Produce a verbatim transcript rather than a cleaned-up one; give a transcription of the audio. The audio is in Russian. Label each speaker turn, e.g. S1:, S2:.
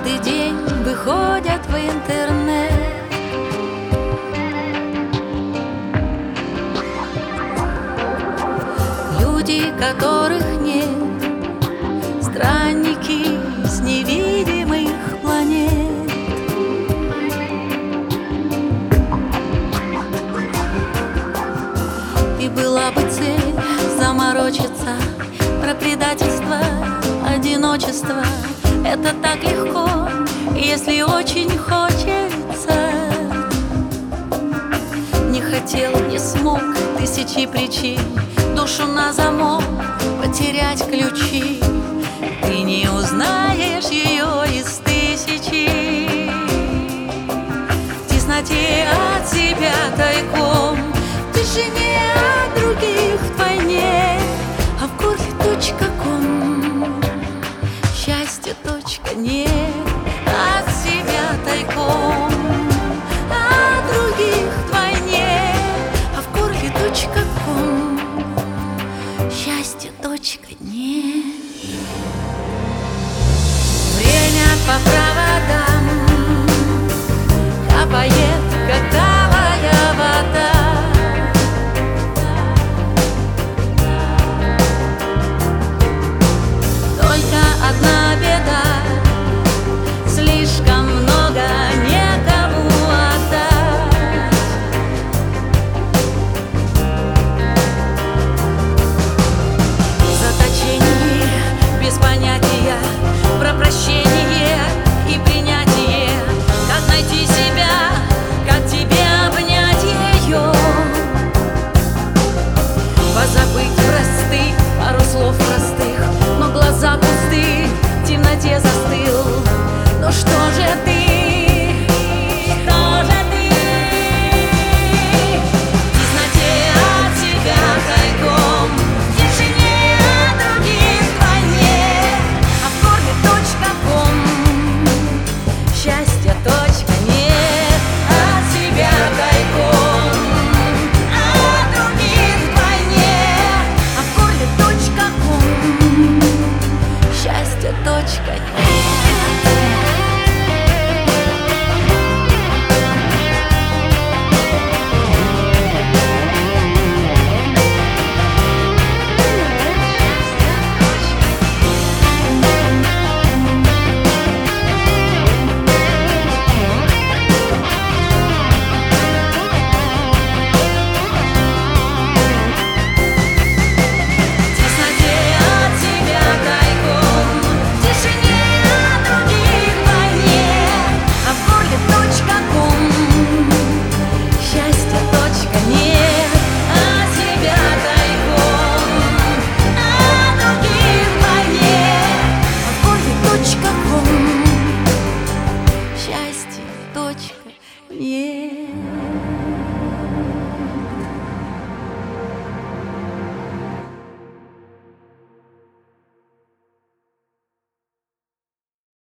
S1: каждый день выходят в интернет. Люди, которых нет, странники с невидимых планет. И была бы цель заморочиться про предательство, одиночество. Это так легко, если очень хочется. Не хотел, не смог, тысячи причин, душу на замок, потерять ключи. Ты не узнаешь ее из тысячи. В тесноте от себя тайком, в тишине от других вдвойне, а в городе точка ком счастья точка нет.